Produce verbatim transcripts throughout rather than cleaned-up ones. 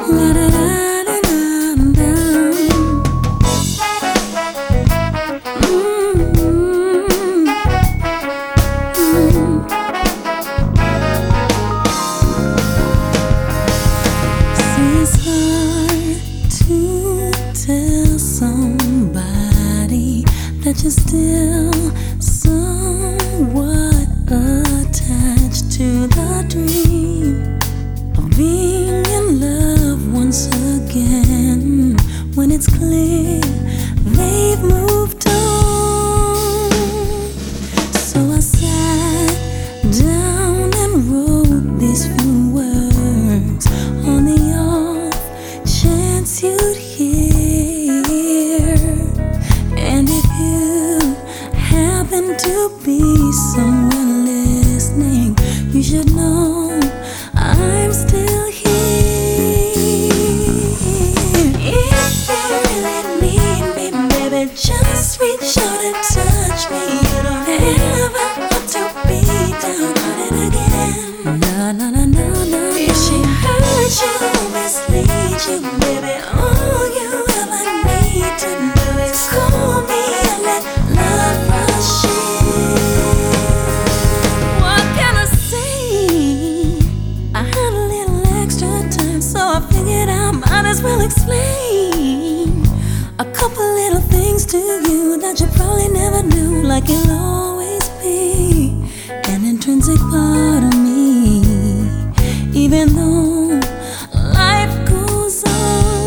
It's hard to tell somebody that you're still somewhat attached to the dream of being in love once again, when it's clear they've moved on. So I sat down and wrote these few words on the off chance you'd hear. And if you happen to be somewhere listening, you should know I'm still here. If you really need me, baby, just reach out and touch me. You don't ever have to be downhearted again. No, no, no, no, no. If she hurt you, mislead you, baby, all you ever need to do is call me and let love rush in. What can I say? I had a little extra time, so I figured I might as well explain a couple little things to you that you probably never knew. Like you'll always be an intrinsic part of me, even though life goes on.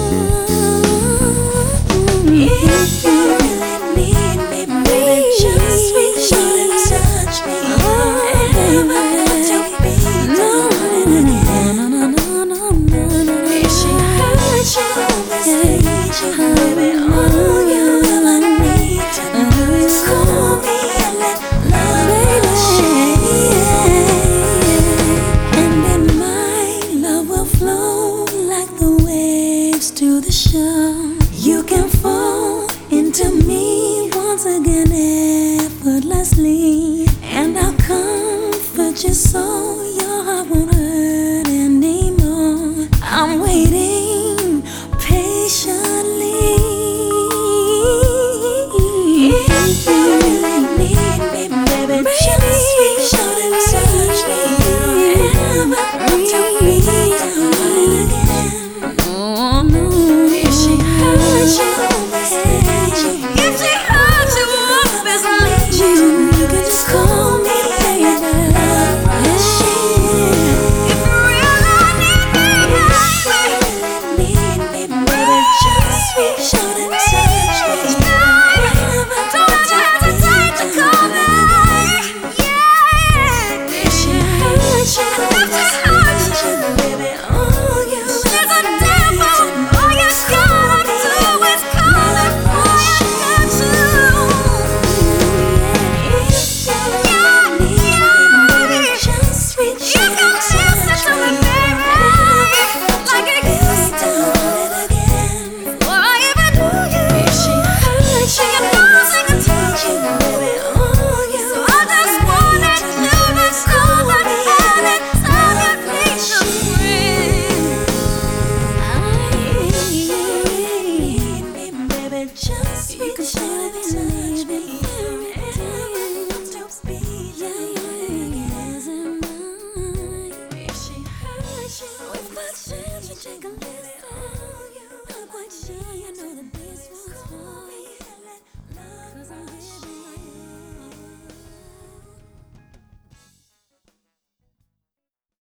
If you really need me, baby, just reach out and touch me. Oh, never have to be downhearted again. No, no, no, no, no, no. If she hurt you, mislead you, baby, all you ever need to do is call me and let love rush in. And then my love will flow like the waves to the shore. You can fall into me once again effortlessly, and I'll comfort your soul.